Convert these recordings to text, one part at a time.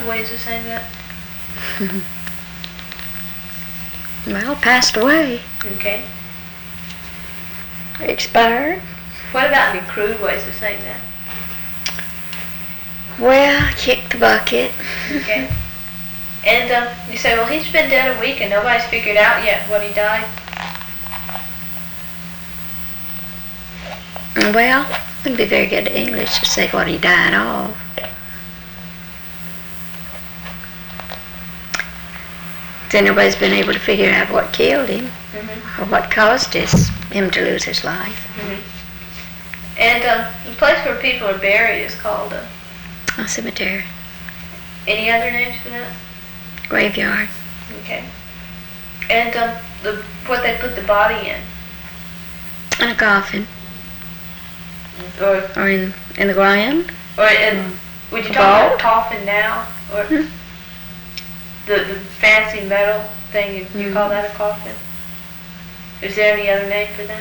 ways of saying that? Well, passed away. Okay. Expired. What about any crude ways of saying that? Well, kicked the bucket. Okay. And you say, well, he's been dead a week and nobody's figured out yet what he died. Well, it wouldn't be very good English to say what he died of. Then nobody's been able to figure out what killed him or what caused him to lose his life. And the place where people are buried is called a cemetery. Any other names for that? Graveyard. Okay. And what they put the body in? In a coffin. Or in the ground. Or would you talk about coffin now? Or the fancy metal thing, you call that a coffin? Is there any other name for that?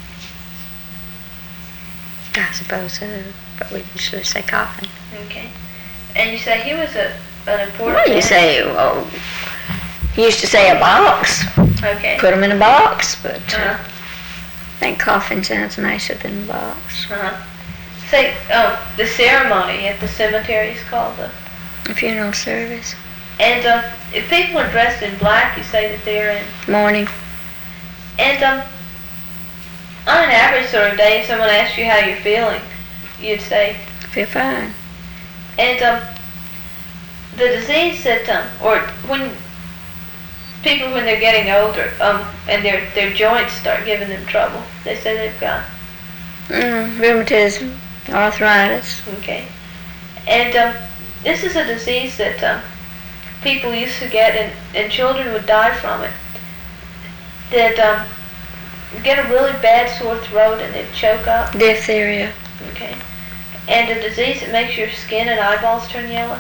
I suppose so, but we usually say coffin. Okay. And you say he was an important man? You say, he used to say a box. Okay. Put him in a box, but I think coffin sounds nicer than a box. Say, the ceremony at the cemetery is called a funeral service. And if people are dressed in black, you say that they're in mourning. And on an average sort of day, if someone asks you how you're feeling, you'd say, feel fine. And the disease that, or when people, when they're getting older, and their joints start giving them trouble, they say they've got rheumatism, arthritis. Okay. And this is a disease that people used to get, and children would die from it. That get a really bad sore throat and they'd choke up. Diphtheria. Okay. And a disease that makes your skin and eyeballs turn yellow.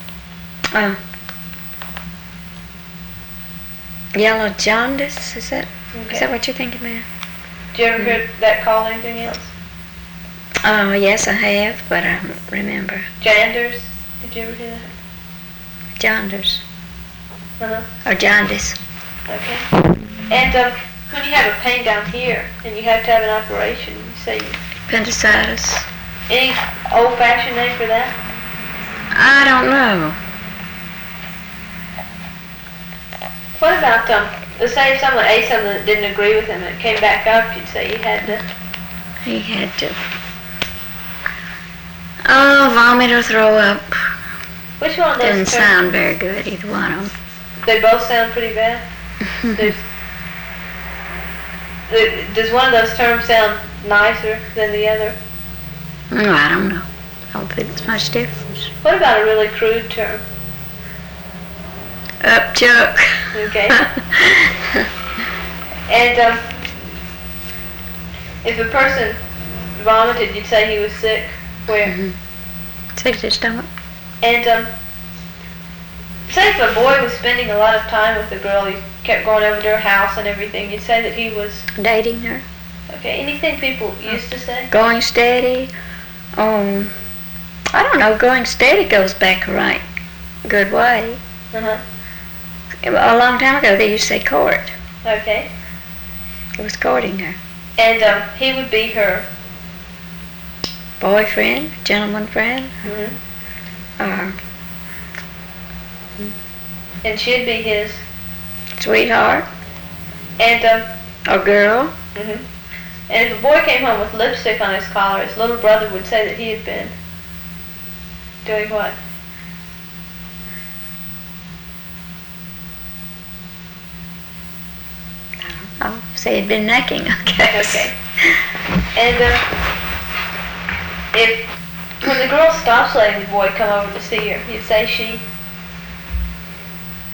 Yellow jaundice, is that what you're thinking, man? Did you ever hear that called anything else? Yes, I have, but I don't remember. Janders? Did you ever hear that? Jaundice. Or jaundice. Okay. And when you have a pain down here and you have to have an operation, you say appendicitis. Any old-fashioned name for that? I don't know. What about say if someone ate something that didn't agree with him and it came back up, you'd say he had to vomit or throw up. Which one of those doesn't sound very good, either one of them. They both sound pretty bad? Does one of those terms sound nicer than the other? No, I don't know. I don't think it's much difference. What about a really crude term? Upchuck. Okay. And if a person vomited, you'd say he was sick. Where? Sick to the stomach. And say if a boy was spending a lot of time with a girl, he kept going over to her house and everything, you'd say that he was dating her. Okay. Anything people used to say? Going steady. I don't know. Going steady goes back a right good way. A long time ago, they used to say court. Okay. It was courting her. And he would be her boyfriend, gentleman friend. And she'd be his sweetheart. And a girl. And if a boy came home with lipstick on his collar, his little brother would say that he had been doing what? Oh, say he'd been necking, I guess. Okay. And when the girl stops letting the boy come over to see her, you'd say she